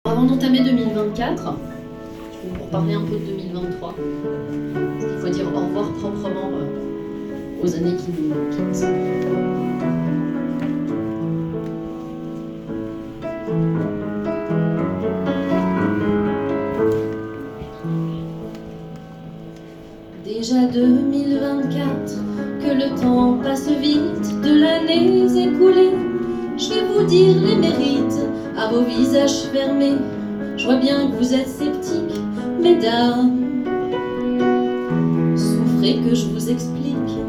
Avant d'entamer 2024, pour parler un peu de 2023, il faut dire au revoir proprement aux années qui nous sont. Déjà 2024, que le temps passe vite, de l'année écoulée. Je vais vous dire les mérites à vos visages fermés. Je vois bien que vous êtes sceptiques, mesdames. Souffrez que je vous explique.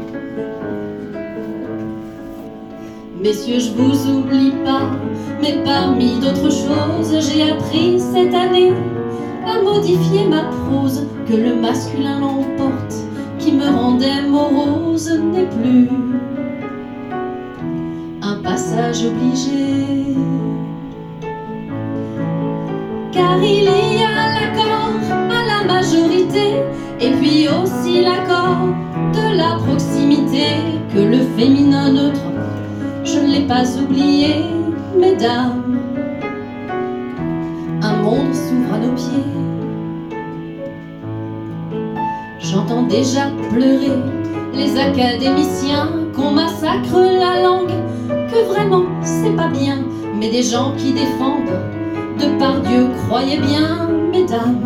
Messieurs, je vous oublie pas, mais parmi d'autres choses, j'ai appris cette année à modifier ma prose, que le masculin l'emporte, qui me rendait morose n'est plus un passage obligé. Car il y a l'accord à la majorité, et puis aussi l'accord de la proximité, que le féminin neutre, je ne l'ai pas oublié, mesdames. Un monde s'ouvre à nos pieds. J'entends déjà pleurer les académiciens qu'on massacre la langue, que vraiment c'est pas bien, mais des gens qui défendent Depardieu, croyez bien, mesdames,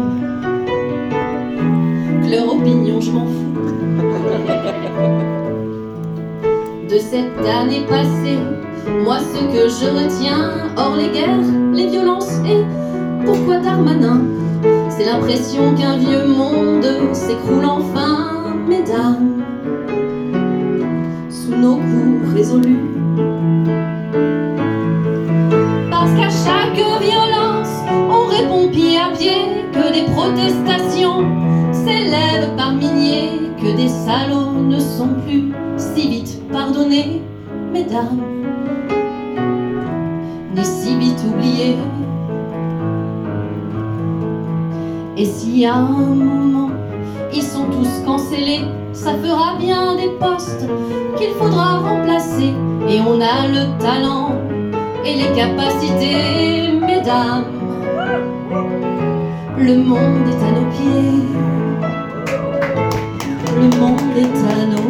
que leur opinion je m'en fous. De cette année passée, moi ce que je retiens, hors les guerres, les violences et pourquoi Darmanin, c'est l'impression qu'un vieux monde s'écroule enfin, mesdames, sous nos coups résolus. Parce qu'à chaque violence, on répond pied à pied, que des protestations s'élèvent par milliers, que des salauds ne sont plus si vite pardonnés, mesdames, ni si vite oubliés. Et si à un moment ils sont tous cancellés, ça fera bien des postes qu'il faudra remplacer. Et on a le talent et les capacités, mesdames. Le monde est à nos pieds. Le monde est à nos